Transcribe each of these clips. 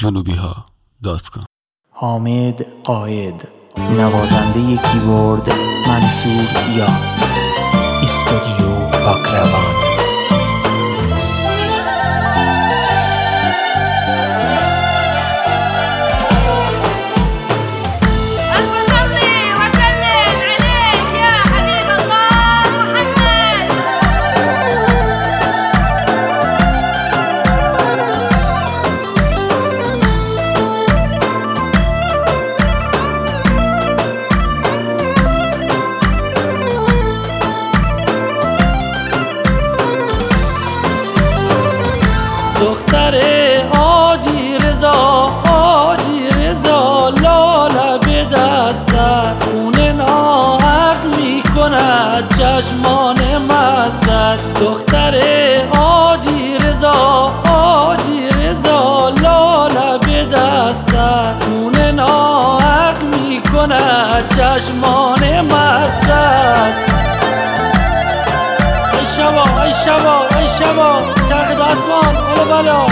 جنوبیها.com. حامد قائد، نوازنده کیبورد منصور یاس، استودیو باکروان. دختر آجی رضا لاله به دستت، خونه ناحق میکند چشمان مستت. دختر آجی رضا لاله به دستت، خونه ناحق میکند چشمان مستت. ای شبا چرخ دستمان اولو بالا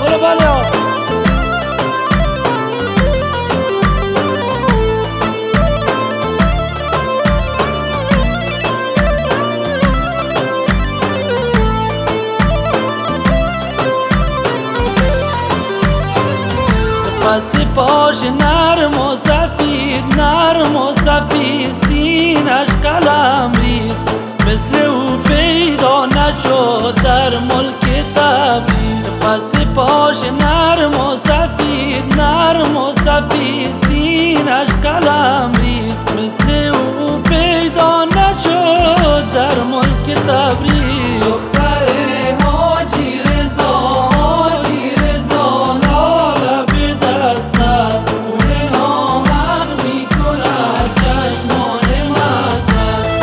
پس پاش نرم و سفید سینش قلم ریز، مثل او پیدا نشد در ملک تبریز. پس پاش نرم و سفید سینش قلم ریز، مثل او پیدا نشد در ملک تبریز. دختر حاجی رضا لاله به دستت، خونه ناحق میکند چشمان مستت.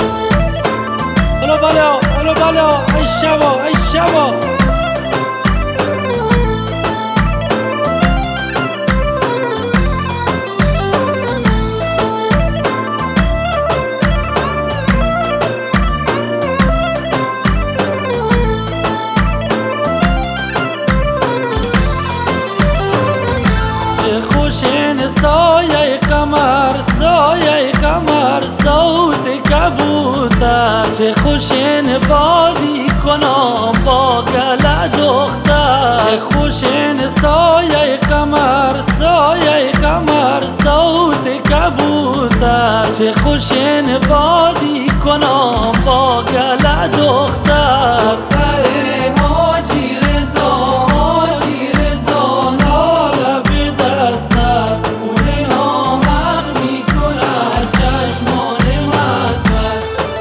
اولو بالا ای شبا چه خوشین سایه قمر صوت کبوتر، چه خوشین بازی کنم با گل دختر. چه خوشین سایه قمر صوت کبوتر، چه خوشین بازی کنم با گل دختر. حاجی رضا لاله به دستت، خونه ناحق میکند چشمان مستت.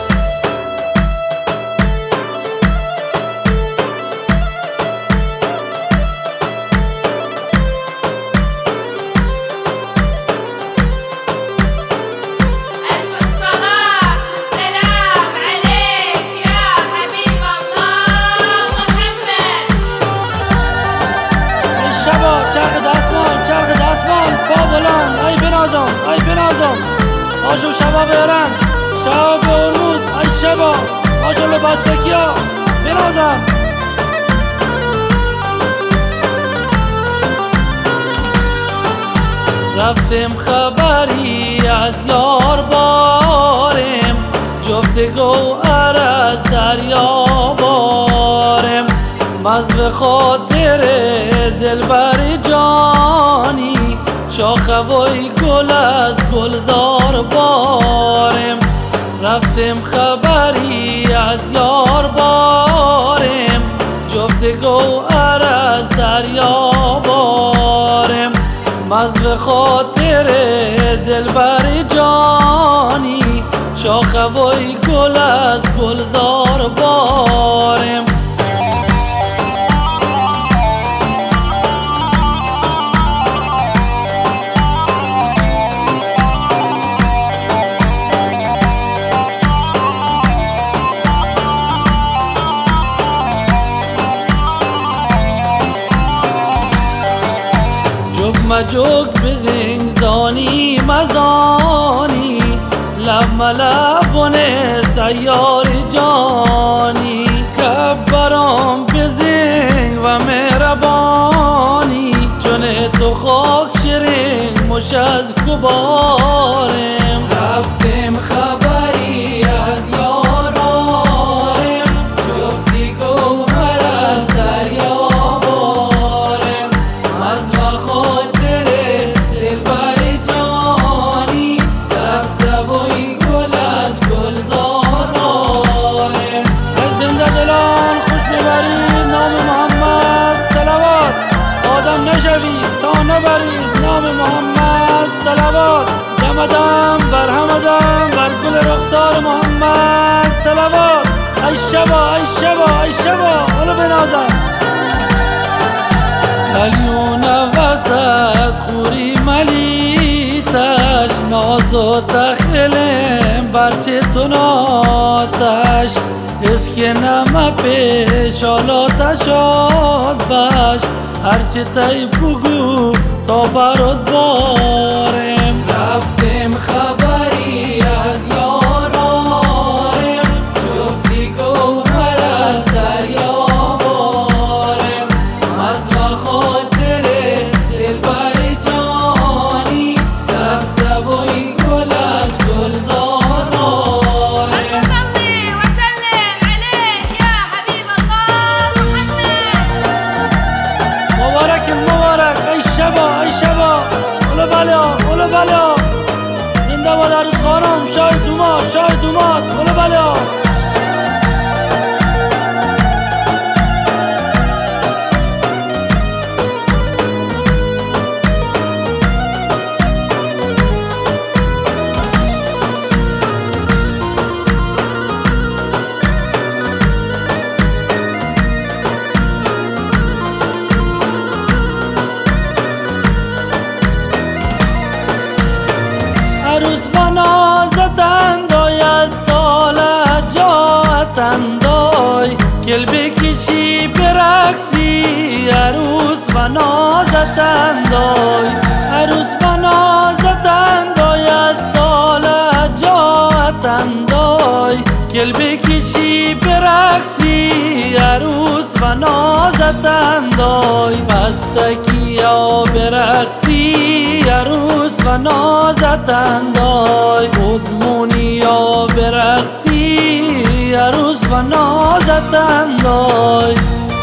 چرخ دستمان با بلند، ای بنازم آشو شبا برن شبا برمود. ای شبا آشو لباستکیا بنازم. رفتم خبری از یار بارم، جفت گوهر از دریا بارم. مزو خاطر دلبر جانی، شاخه وی گل از گلزار بارم. رفتم خبری از یار بارم، جفت گوهر از دریا بارم. مزو خاطر دلبر جانی، شاخه وی گل از گلزار بارم. مجوک بزنگ زانی مزانی، لب ملبونه سیار جانی. کبرام بزنگ و مهربانی، چون تو خاک شیریم مش از گبارم رفتیم خبری از یارارم جفتی گوهر از دریا بارم از خاطر دلبر جانی دستوی گل از گلزارارم زنده دلان خوش ببرید نام محمد صلوات آدم نشوید تا نبرید نام محمد صلوات دمدم بر همدم بر گل رخسار محمد صلوات ای شبا ای شبا ای شبا اولو بنازم کلیون وسط خوری ملیتش ناز و تخلم برچه تناتش اسکه نمه پیش آلاتش آد باش هرچه تایی بگو تا برات بارم رفتیم خبری از یارارم جفتی گوهر از دریا بارم از خاطر دلبر جانی دستوی گل از گلزارارم صلي وسلم عليك يا حبيب الله محمد مبارک مبارک ای شبا ای شبا اولو بلا اولو بلا زنده باد عروس خانم شاه دوماد اولو بلا عروس و نازتندای از سالت جاتندای گل بکشی برقصی عروس و نازتندای عروس و نازتندای از سالت جاتندای گل بکشی برقصی عروس و نازتندای بستکی یا برقصی عروس و نازتندای خودمونی یا برقصی عروس و نازتندای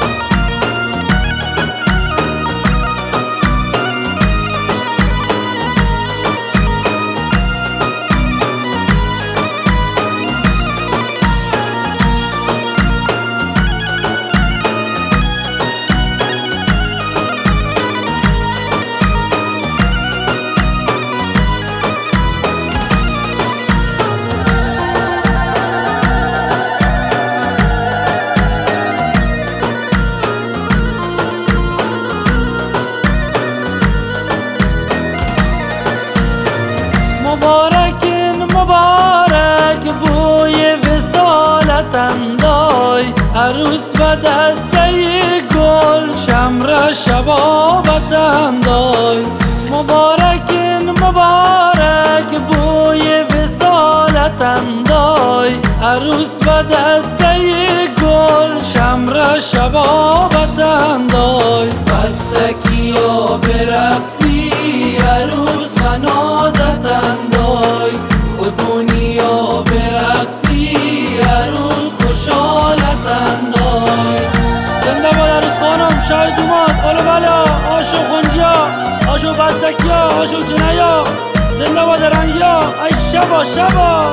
مبارکین مبارک بوی وصالتندای عروس و دسته گل شمر شبابتندای مبارکین مبارک بوی وصالتندای عروس و دسته گل شمر شبابتندای بستکی یا برقصی عروس و نازتندای خودمونی یا برقصی عروس خوشحالتندای زنده باد عروس خانم شاه دوماد اولو بلا آشو خونجا آشو بستکیا آشو جنیا زنده باد رنگیا ای شبا شبا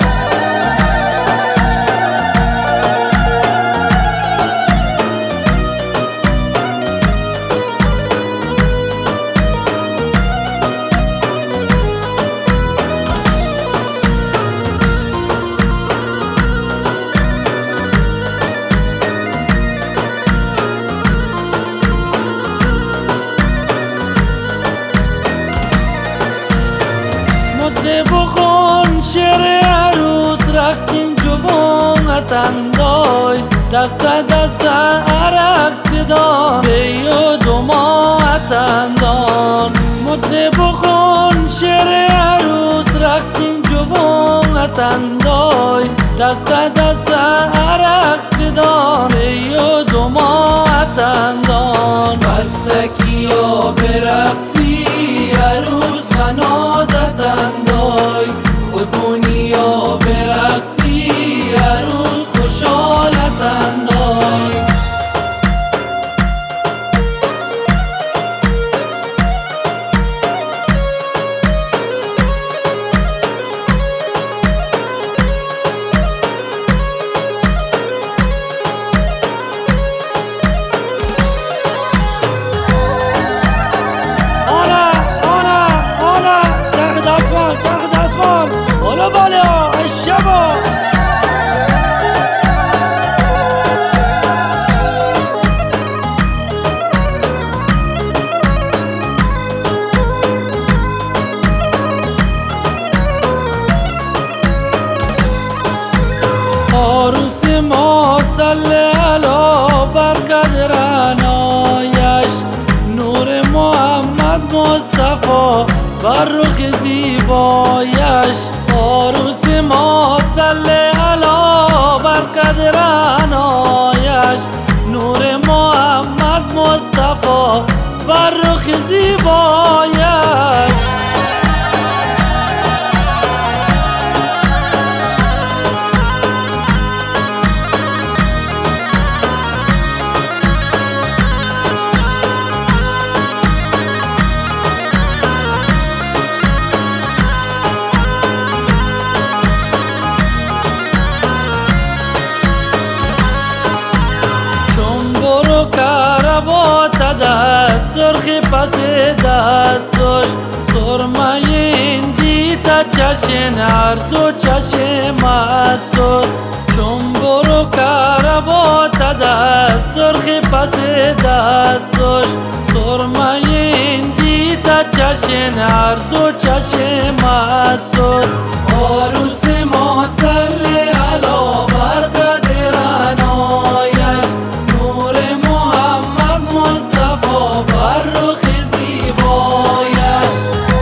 بخون شعر عروس رقصین جوانتندای دست دست عرق صدا بیو دوماتندان مده بخون شعر عروس رقصین جوانتندای دست عرق صدا بیو دوماتندان مستکی یا برقصی عروس و نازت اندای خودبونی یا برقصی عروس خوشحالت اندای عروس ما صلی علی برکت رعنایش نور محمد مصطفی بر رخ زیبایش عروس ما صلی علی برکت رعنایش نور محمد مصطفی بر رخ زیبایش سرخی پس دستش سرمه این دیتا چشن هر دو چشم استر چون برو کربات دست سرخی پس دستش سرمه این دیتا چشن هر دو چشم استر عروس ما صلی علی برکت رعنایش نور محمد مصطفی بر رخ زیبایش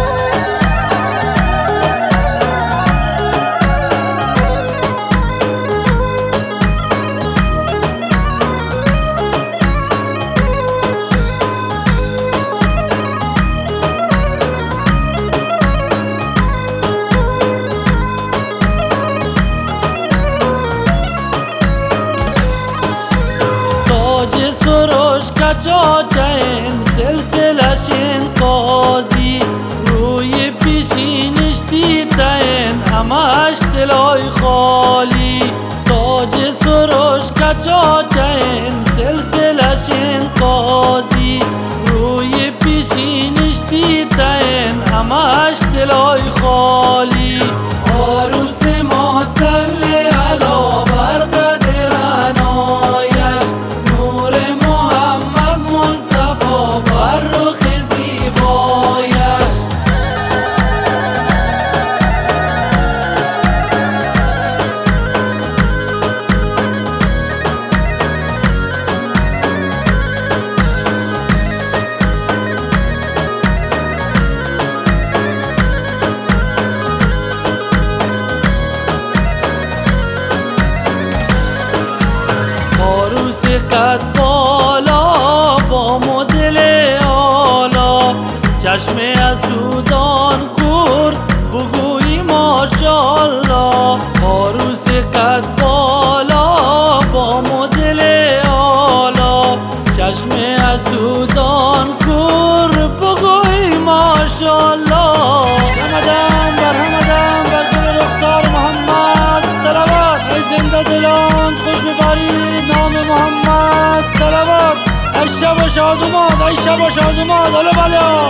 تاج سروش کجاچین سلسلشین قاضی روی پیشینش دیدین همش دلای خالی تاج سروش کجاچین سلسلشین قاضی روی پیشینش دیدین همش دلای خالی عروس ما صلی علی برکت رعنایش نور محمد مصطفی بر رخ زیبایش قد بالا با مدل آلا چشم اسودان کرد بگویی ماشالله عروس قد بالا با مدل آلا چشم اسودان کرد بگویی ماشالله همدن بر گل رخسار محمد صلوات ای زنده دلان خوش ببرید نام محمد صلوات ای شب و شادومان ای شب و شادومان الو بلا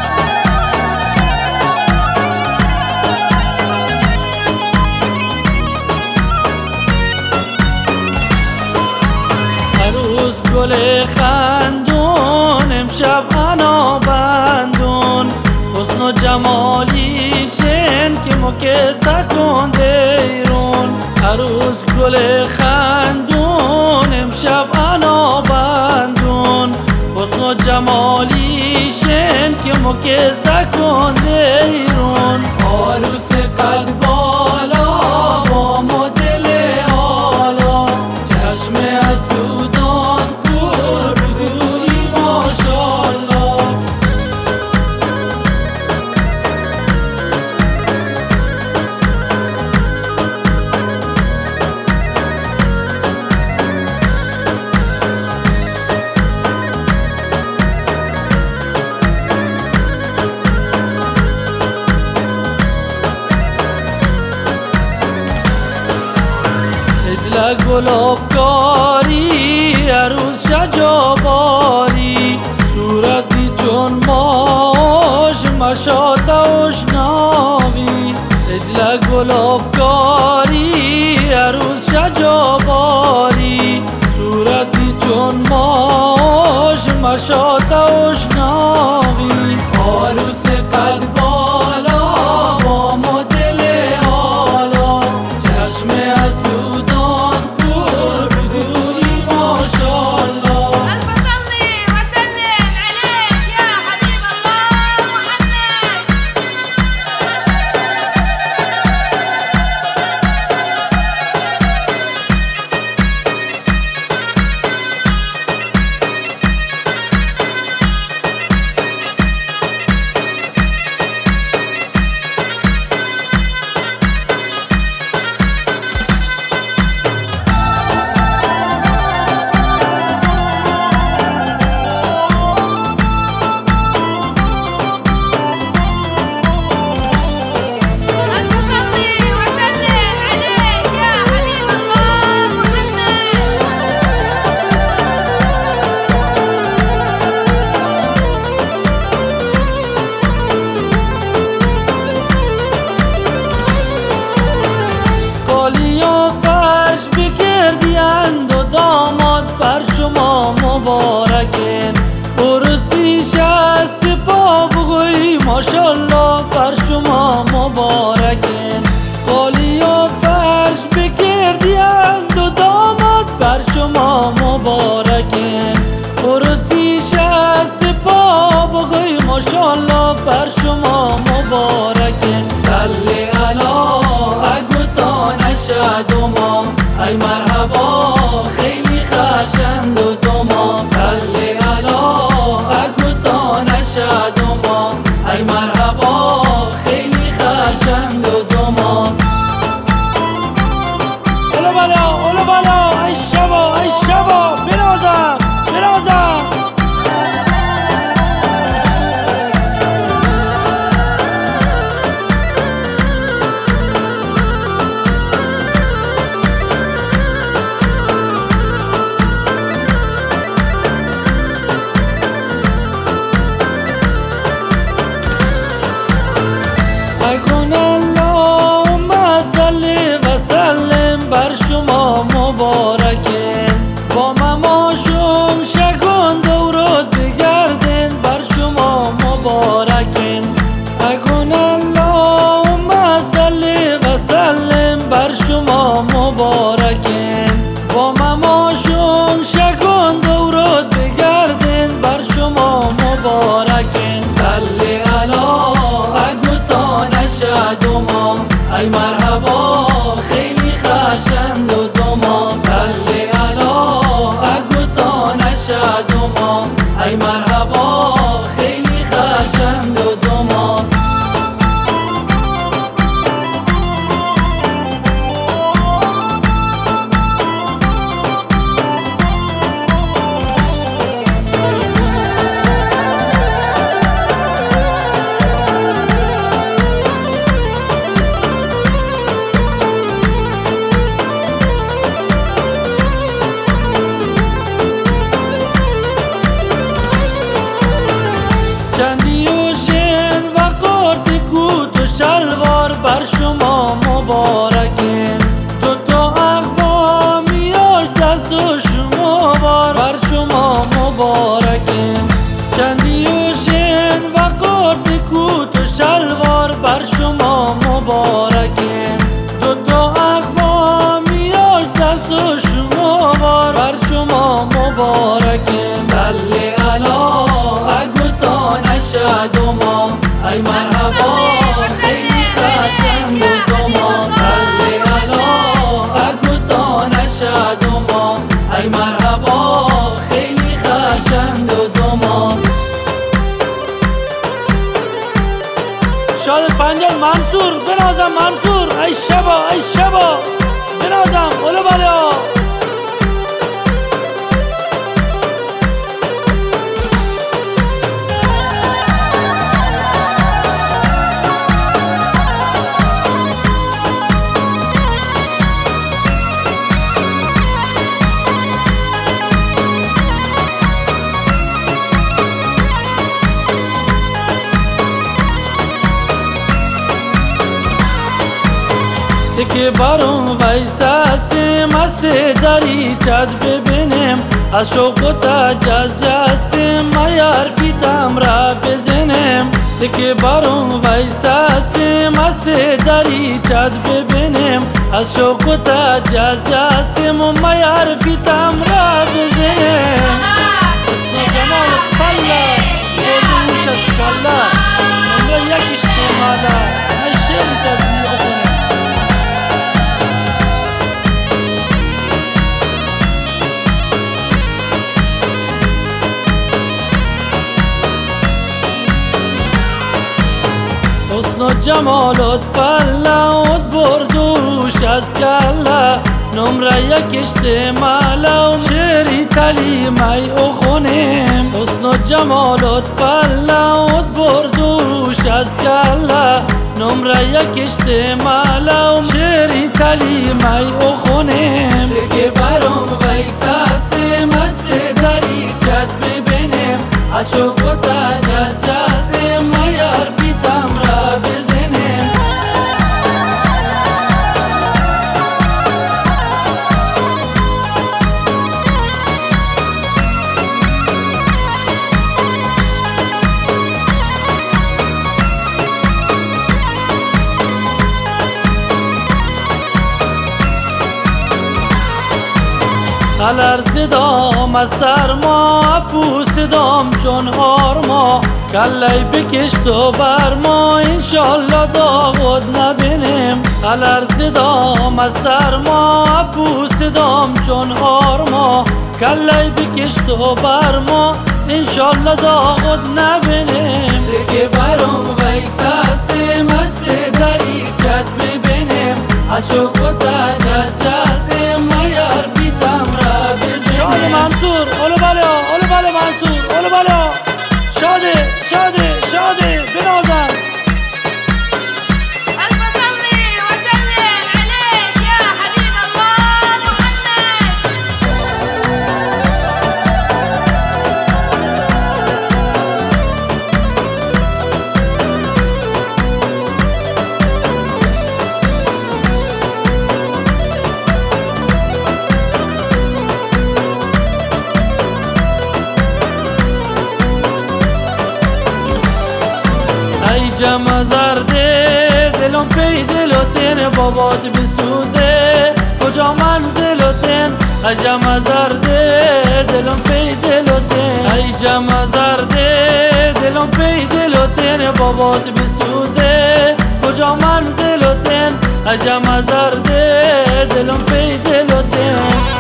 عروس گل خندون امشب انا بندون حسن و جمالیشن که مکسر کن دیرون عروس گل خندون امشب انا بندون حسن و جمالیشن که مکسر کن دیرون عروس قد بالا با مدل آلا چشم اسودان کور بگویی ماشا گلابکاری عروس شجاباری صورتی چون ماش مشات اشناوی اجل گلابکاری عروس شجاباری صورتی چون ماش مشات اشناوی عروس قد بالا با مدل حالا چشم اسودان پر بگویی ماشالله ألف صلي وسلم عليك يا حبيب الله محمد ألف صلي وسلم عليك يا حبيب الله محمد قالیا فرش بکردیند و داماد بر شما مبارکن عروسی شست پا بگوی ماشالله بر شما مبارکن قالیا فرش بکردیند و داماد بر شما مبارکن عروسی شست پا بگوی ماشالله بر شما مبارکن صلی علی نشد و ما ای مرحبا خیلی خشند و دوما صلی علی اگوتا نشد و ما ای مرحبا خیلی خشند و دوما اولو بالا ای شبا بنازم اکن اللهم صلی و سلم بر شما مبارکن با مماشون شکن دورت بگردن بر شما مبارکن اکن اللهم صلی و سلم بر شما مبارکن با مماشون شکن دورت بگردن بر شما مبارکن صلی علی نشد و ما ای مرحبا خیلی خشند و دوما صلی علی اگوتا نشد و ما ای مرحبا خیلی خشند و دوما چندی و شن و قرد کوت و شلوار بر شما مبارکن دوتا اقوامیاش دست و شما بر شما مبارکن چندی و شن و قرد کوت و شلوار بر شما مبارکن دوتا اقوامیاش دست و شما بر شما مبارکن صلی علی نشد و ما ای مرحبا خیلی خشند و دوما صلی علی اگوتا نشد و ما ای مرحبا خیلی خشند و دوما شاد پنجم منصور بنازم منصور ای شبا بنازم اولو بالا که برون ویسه مست داری چد ببینم از شوق و تجز میار فیتم را بزنم که برون ویسه مست داری چد ببینم از شوق و تجز میار فیتم را بزنم حسن جمالت فلا بردوش از کلا نمره یک اشتمالا ای شعری تزمیع کنم حسن و جمالت فلوت بردوش از کلا نمره یک اشتمالا شعری تلیمی او خونیم حسن و جمالت فلوت بردوش از کلا نمره یک اشتمالا شعری تلیمی او خونیم دیگه برام ویسه مست داری چد ببینیم از شوق و تجز میار فیتم را بزنیم لرزیدم از سرما پوسیدم چون آرما کلی بکشت و برما انشالله داغت نبینیم لرزیدم از سرما پوسیدم چون آرما کلی بکشت و برما انشالله داغت نبینیم دیگه برام ویسه مست داری چد ببینیم از شوق و تجز میار فیتم را بزنیم شاد منصور اولو بله منصور اولو بله شاده بنازم ألف صلي وسلم عليك يا حبيب الله محمد ای جمع زرده دلم پی دلوتین بابات بسوزه کجا منزلوتین ای جمع زرده دلم پی دلوتین ای جمع زرده دلم پی دلوتین بابات بسوزه کجا منزلوتین ای جمع زرده دلم پی دلوتین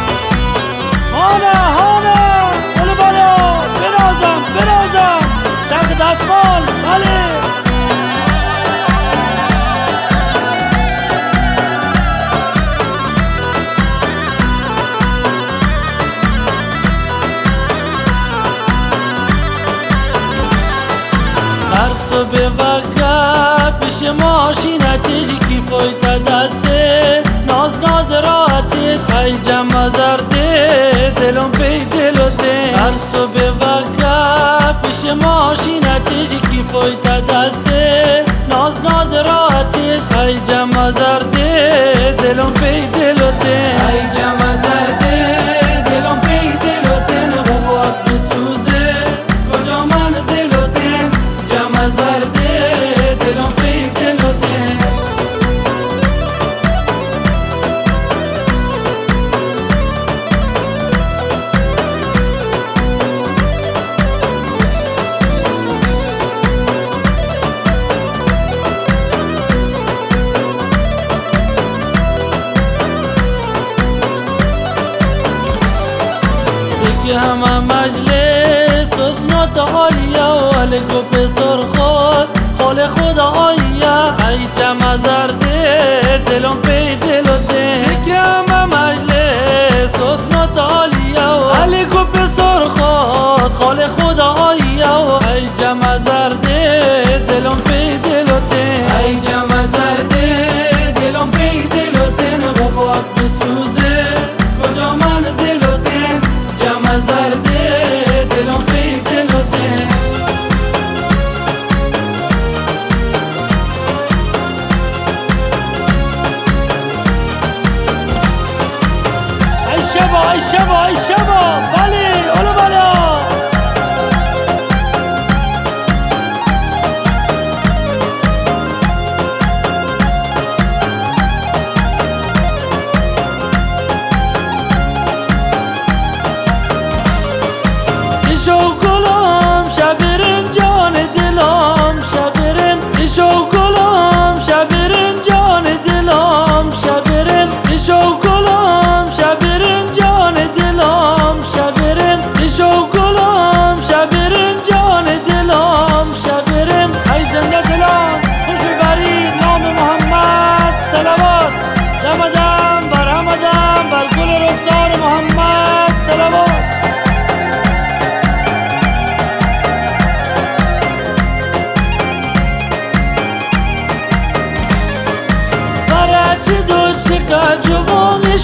هانه اولو بالا بنازم چند دستمال بله هر صبح وقت پیش ماشینه چشی کیفای تا دسته ناز راحتش ای جمع زرده دلم پی دلوته هر صبح وقت پیش ماشینه چشی کیفای تا دسته ناز راحتش ای جمع زرده دلم پی دلوته ای جمع زرده دلم پی دلوته نبوات بسوزه کجا منزلوته جمع زرده دلم پی دلوته که همه مجلس حسنات عالیه و علیکو پسر خود خال خدا آیه ای جمع زرده دلم پی دلوته که همه مجلس حسنات عالیه و علیکو پسر خود خال خدا آیه و ای جمع زرده دلم پی دلوته ای جمع زرده دلم پی دلوته نبوات بسوزه کجا منزلوته جمع زرده دلم پی دلوته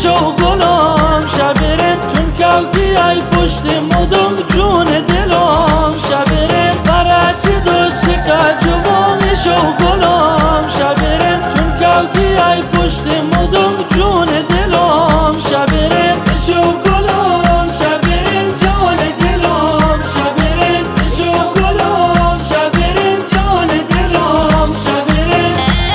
شو گلم شبرن چون کودی ای پشت مدام جون دلم شبرن برای چی دوست که جوان شو گلم شبرن چون کودی ای پشت مدام جون دلم شبرن شو گلم شبرن جان دلم شبرن شو گلم شبرن جان دلم شبرن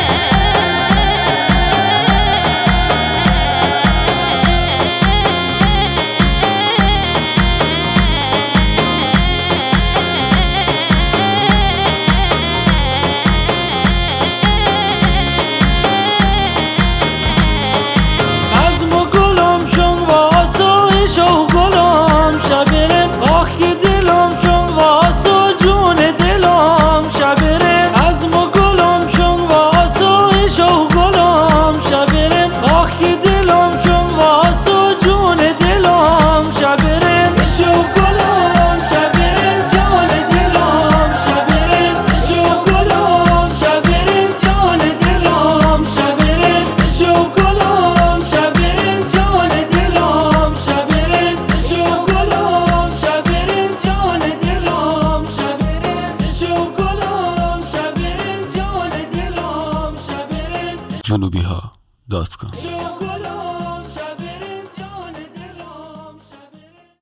شو گلم شبرن آخ که دلم شون واسو جون دلم شبرن از مو گلم شون واسو شو گلم شبرن آخ که دلم شون واسو جون دلم شبرن شو گلم شبرن جان دلم شبرن شو گلم شبرن جان دلم شبرن شو گلم شبرن جان دلم شبرن شو گلم شبرن جان دلم شبرن شو گلم شبرن جان دلم شبرن جنوبیها.com